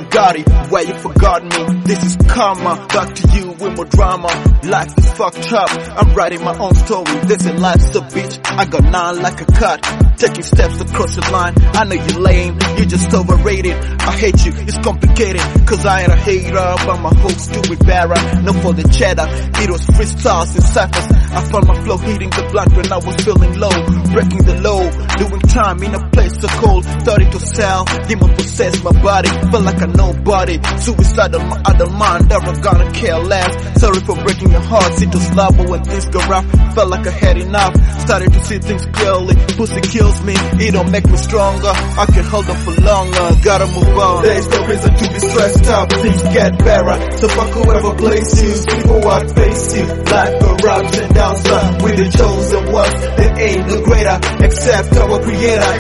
got it, where you forgot me. This is karma, back to you with more drama. Life is fucked up, I'm writing my own story. This is life's a bitch, I got nine like a cut. Taking steps across the line, I know you're lame, you just overrated. I hate you, it's complicated, cause I ain't a hater, but my whole stupid barra. No for the cheddar, it was freestyles and cyphers. I found my flow hitting the blunt when I was feeling low, breaking the low, doing time in a place so cold. Started to sell, demon possessed my body, felt like a nobody. Suicidal, my other mind, never gonna care less. Sorry for breaking your heart, it was love, but when things go rough, felt like I had enough. Started to see things clearly, pussy kills me, it don't make me stronger. I can hold on for longer, gotta move on. There's no reason to be stressed out, things get better. So fuck whoever plays you, people what face you. Life erupts and downs, with the chosen ones. There ain't no greater, except our creator.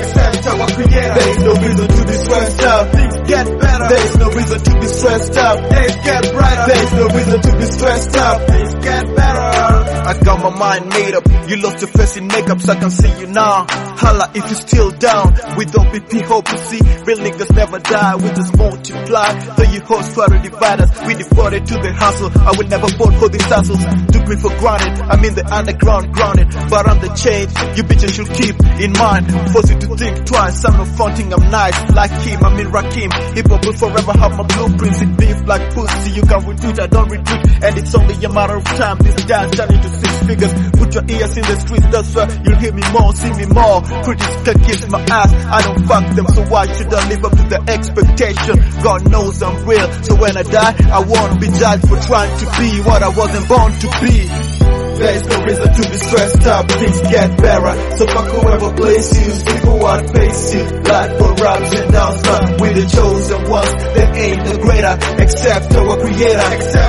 There's no reason to be stressed out, things get better. There's no reason to be stressed out, things get brighter. There's no reason to be stressed out, things get better. I got my mind made up, you lost your face in makeup, so I can see you now. Holla if you're still down, we don't BP hope you see. Real niggas never die, we just multiply. Though you hoes try to divide us, we devoted to the hustle. I will never vote for these hassles, took me for granted. I'm in the underground grounded, but I'm the change you bitches should keep in mind. Force you to think twice, I'm not fronting, I'm nice like him, I'm in Rakim. Hip hop will forever have my blueprints, it beef like pussy. You can retreat, I don't retreat, and it's only a matter of time. This dance turn into 6 figures. Put your ears in the streets, that's why you'll hear me more, see me more. Critics can kiss my ass, I don't fuck them, so why should I live up to the expectation? God knows I'm real, so when I die, I won't be judged for trying to be what I wasn't born to be. There's no reason to be stressed out, things get better. So fuck whoever plays you, people what face you. Life erupts and downs, with the chosen ones. There ain't no greater, except our creator.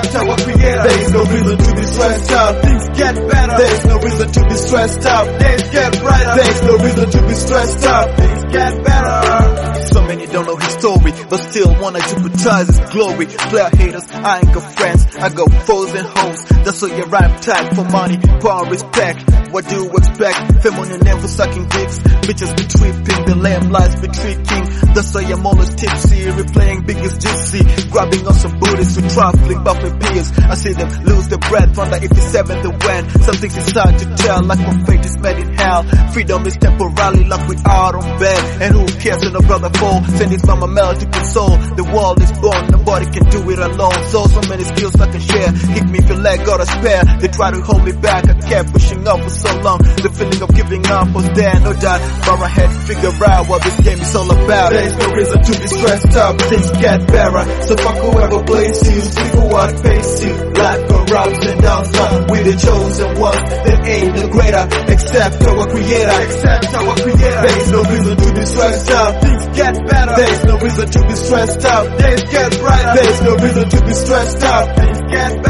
There's no reason to be stressed out, things get better. There's no reason to be stressed out, things get brighter. There's no reason to be stressed out, things get better. So many don't know his story, but still wanna jeopardize his glory. Player haters, I ain't got friends, I got foes and hoes. That's why you rhyme tight for money, power, respect. What do you expect? Fame on your name for sucking dicks. Bitches be tripping, the lame lies be tricking. That's why I'm always tipsy, replaying biggest gypsy. Grabbing on some booties with traveling buffet peers. I see them lose their breath, wonder if it's seven the when. Some things it's hard to tell, like my fate is made in hell. Freedom is temporary, like we are on bed. And who cares when a brother fall? Send his mama mail to console. The world is born, nobody can do it alone. So many skills I can share. Hit me if your leg got a spare. They try to hold me back, I kept pushing up for so long. The feeling of giving up was there, no doubt. But I had to figure out what this game is all about. There's no reason to be stressed out, things get better. So fuck whoever plays you, people what face you. Life erupts and downs, with the chosen ones. There ain't no greater, except our creator. There's no reason to be stressed out, things get better. There's no reason to be stressed out, things get brighter. There's no reason to be stressed out, things get better.